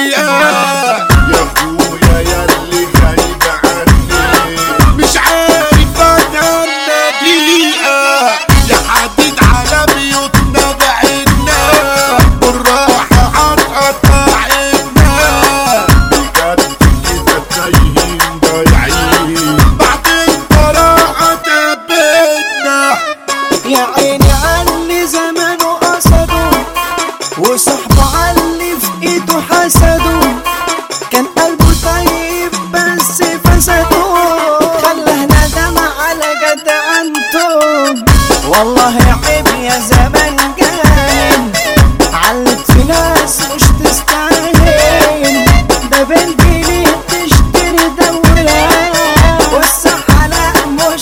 دقيقة يا اخويا ياللي غايب عني مش عارف اتهنى دقيقة يحدد على بيوتنا بعدنا بالراحة هنقطع عنا بجد كده تايهين ضايعين بعد البراءة تبتنا يا عيني علي زمانه قصده وصاحبه علي في ايده حسده كان قلبه طيب بس فسده خلاه ندم على جدعنته والله عيب يا زمان جاي علت في ناس مش تستاهل ده بالجنيه تشتري دولة والصحة لا مش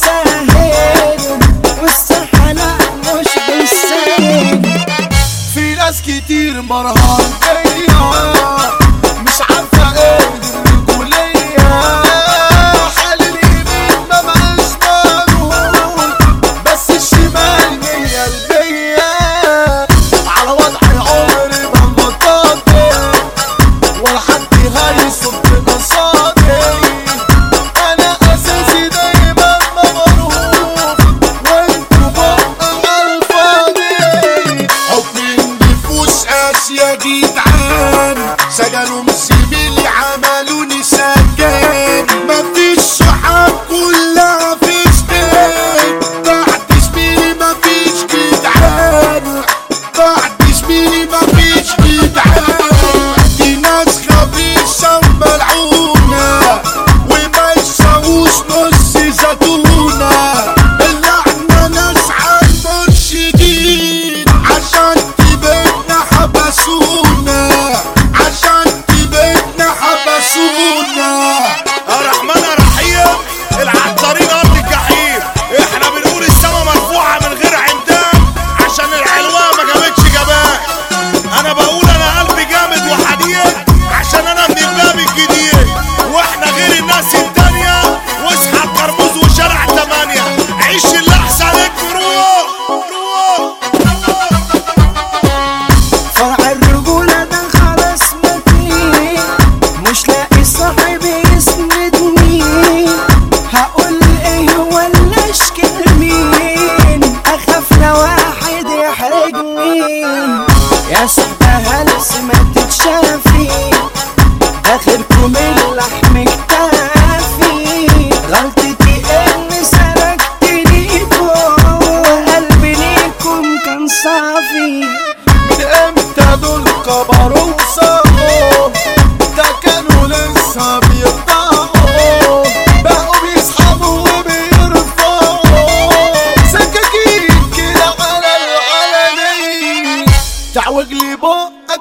بالساهل والصحة لا مش بالساهل في ناس كتير مرهان بيا مش عارفة ايه الرجولية حال اليمين ما بقاش مالون بس الشمال هي البيا على وضعي عمري ما بطاطي ولا حد هيصد قصادي انا اساسي دايما مغروف وانتوا بقى عالفاضي حكم النفوس يا جدعان سجنوا مسيبيلي عملوني سجان مفيش صحاب كلها فستان بعد زميلي مفيش جدعان بعد زميلي مفيش جدعان دي ناس خبيثة وملعونة وما يساووش نص زتونة اللعنة ناس عالمرشدين عشان تبقنا حبسونا عشان تبقنا حبسونا الرحمن الرحيم العطارين ارض الجحيم احنا بنقول السما مرفوعه من غير عمدان عشان العلوه ما جابتش جبان انا بقول انا قلبي جامد وحديد عشان انا من الباب الجديد واحنا غير الناس التانيه واصحى الكرموز وشارع 8 عيش اللي احسن لك روح فرع الرجولة ده خلاص متني مش لاقي صاحب يسندني هقول ايه ولا اشكي مين اخاف لو واحد يحرجني يا صاحبي هلس ما تتشافي اخركم اللحم اكتافي غلطتي اني سرقت ليكم وقلبي ليكم كان صافي من امتى دول كبروا وصاروا ده كانوا لسه بيرضعوا بقوا بيسحبوا وبيرفعوا سكاكين كده على العلني تعوج لي بقك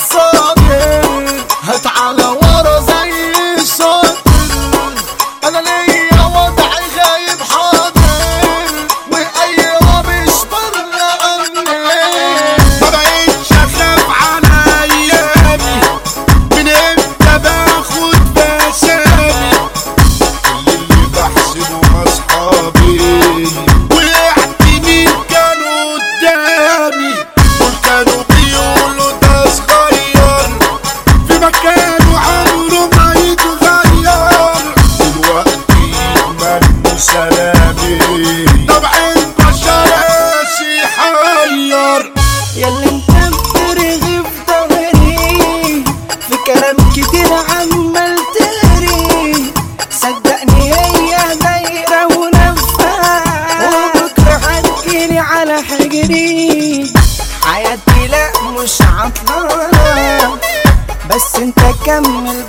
تتصادر هات على ورا زي الشاطر انا ليا وضعي غايب حاضر واي مش بره عني ما بقيتش اخاف على ايامي من امتى باخد بسامي كل اللي بحسبه اصحابي وقعت مين كانوا قدامي دول كانوا بيقولوا ده صغير في مكانه عمره ما يتغير دلوقتي منه سلامي طبع البشر قاسي حير ياللي انت بترغي في ضهري في كلام كتير عمال تهري صدقني هي دايرة ونفة وبكرة هتجيلي على حجري حياتي لا مش عطلانة بس انت كمل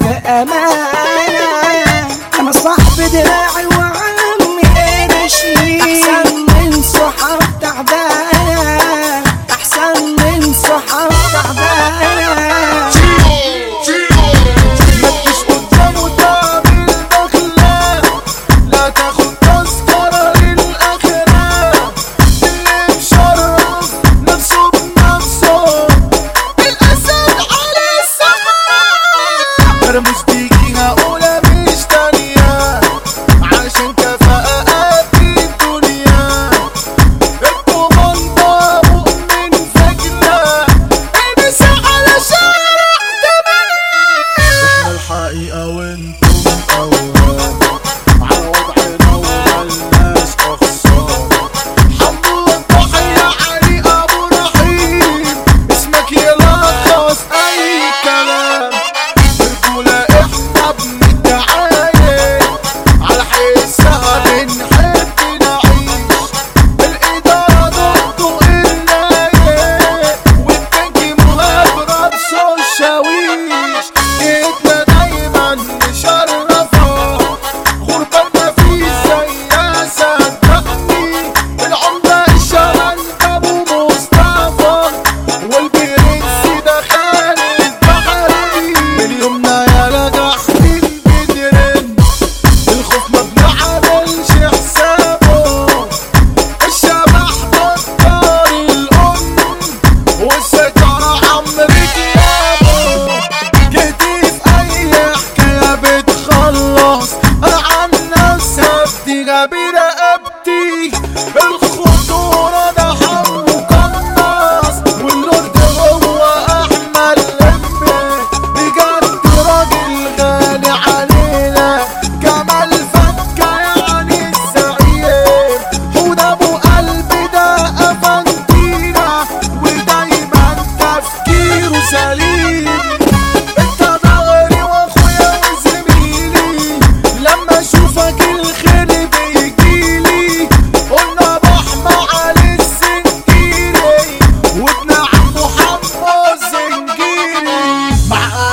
بأمانة انا صاحب دراعي وعمي قرشي احسن من صحاب تعبانة احسن من صحاب تعبانة ما تجيش قدامه تعمل دخلة لا تاخد تذكرة للآخرة اللي مشرف نفسه بنفسه الأسد على السماء مرموش بيجي هقولها مش تانية عشان كفاءة في الدنيا الكوماندا مؤمن فجرة البس على شارع 8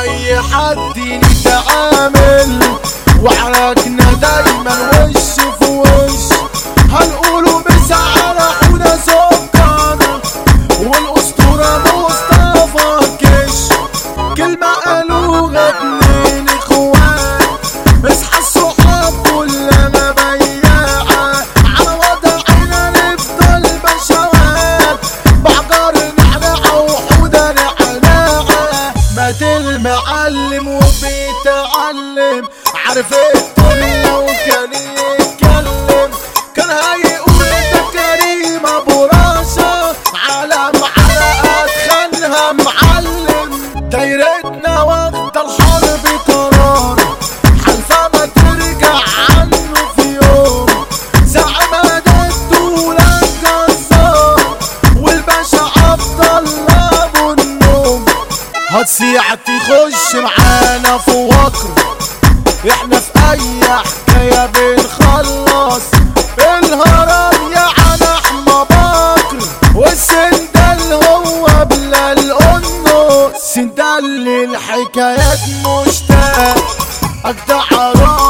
اي حد نتعامل وعركنا دايما وش في وش. هنقوله بس على حوده سكر والاسطوره مصطفى كش. كلمه قالوها اتنين اخوات اصحى الصحاب كلنا بياعه على وضعنا نفضل بشوات بعجر نعناع وحوده نعناعه. مات المعلم وبيتعلم عارف الدنيا وكان يتكلم كان هيقول ده كريم ابو راسه علم حلقات خانها معلم. دايرتنا واخده الحرب قرار حلفه ما ترجع عنه في يوم. زعما ده الدولة الجزار والباشا افضل ابو النوم. هتصيع تخش معانا في وكر احنا في اي حكاية بنخلص. الهرم يعني احمى بكر والسندال هو بلال قنص. سندال للحكايات مشتاق اجدع